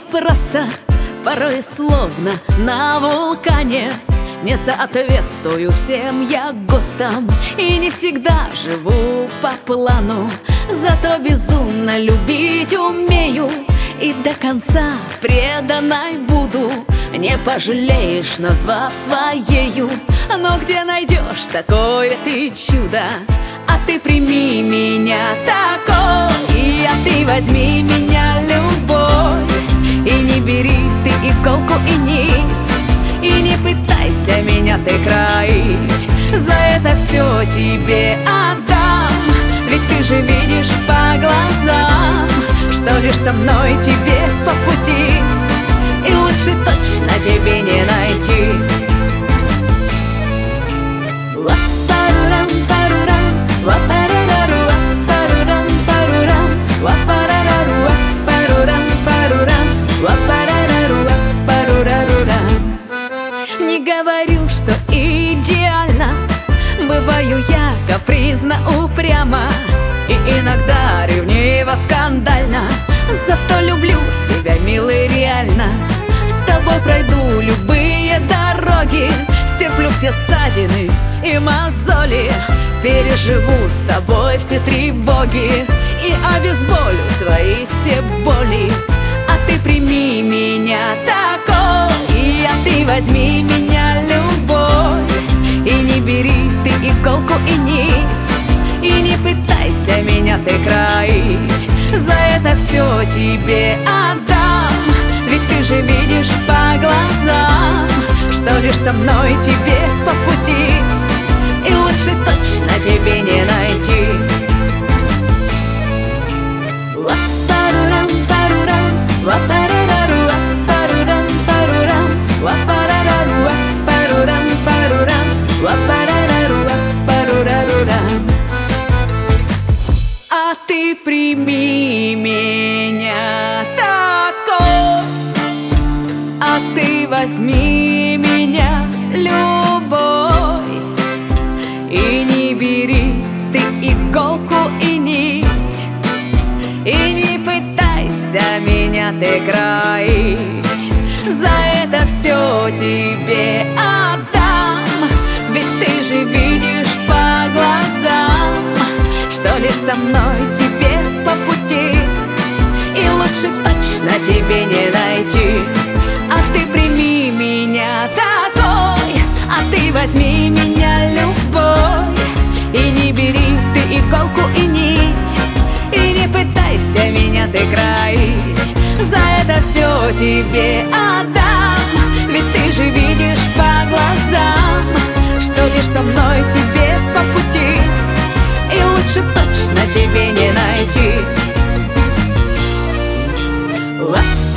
просто, порой словно на вулкане. Не соответствую всем я ГОСТам и не всегда живу по плану. Зато безумно любить умею и до конца преданной буду. Не пожалеешь, назвав своею. Но где найдешь такое ты чудо? А ты прими меня такой, а ты возьми меня любовь. И не бери ты иголку и нить, и не пытайся меня ты кроить. За это все тебе отдам, ведь ты же видишь по глазам, что лишь со мной тебе по пути, и лучше точно тебе не найти. Не говорю, что идеально, бываю я капризно, упряма и иногда ревниво, скандально. Зато люблю тебя, милый, реально. С тобой пройду любые дороги, стерплю все ссадины и мозоли, переживу с тобой все тревоги и обезболю твои все боли. А ты прими меня такой, а ты возьми меня любовь. И не бери ты иголку и нить, и не пытайся меня ты кроить. За это все тебе отдам, ведь ты же видишь по глазам, что лишь со мной тебе по пути, и лучше точно тебе не найти. А ты прими меня такой, а ты возьми меня любовь. И не бери ты иголку и нить, и не пытайся меня ты кроить. За это все тебе отдам, ведь ты же видишь по глазам, что лишь со мной тебе по пути, и лучше точно тебе не найти. А ты прими меня такой, а ты возьми меня любовь. И не бери ты иголку и нить, и не пытайся меня ты кроить. За это все тебе отдам, ведь ты же видишь по глазам, что лишь со мной тебе по пути, и лучше точно тебе не найти.